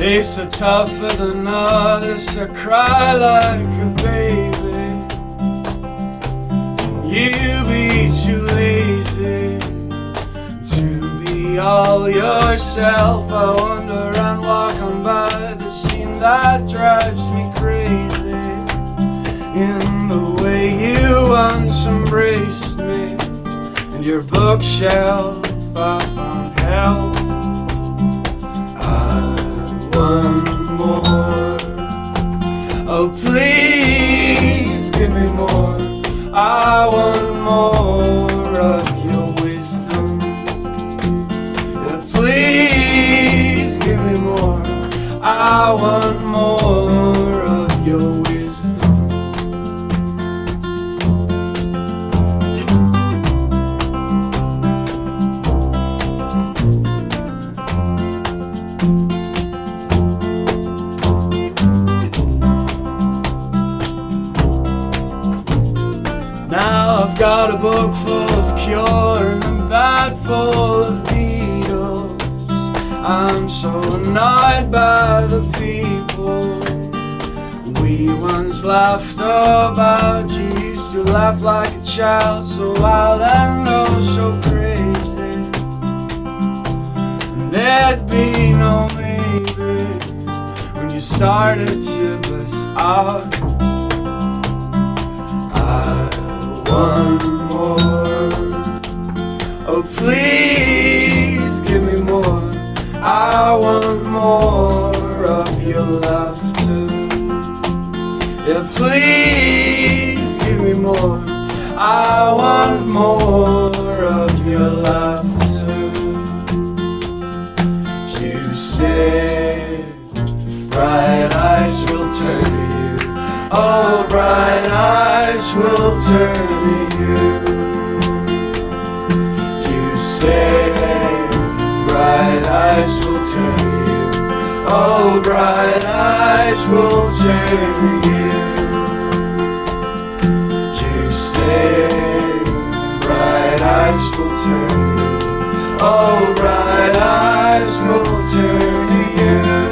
Days are tougher than others, I cry like a baby. You be too lazy to be all yourself. I wander and walk on by the scene that drives me crazy. In the way you once embraced me, and your bookshelf I found hell. Want more. Oh, please give me more. I want more of your wisdom. Yeah, please give me more. I want more of your wisdom. Now I've got a book full of Cure and a bag full of Beatles. I'm so annoyed by the people we once laughed about. You used to laugh like a child, so wild and oh so crazy. And there'd be no maybe when you started to bust out. Want more. Oh, please give me more. I want more of your laughter. Yeah, please give me more. I want more of your laughter. You said bright eyes will turn to you. Oh, bright eyes will turn to you. You say bright eyes will turn to you. Oh, bright eyes will turn to you. You say bright eyes will turn to you. Oh, bright eyes will turn to you.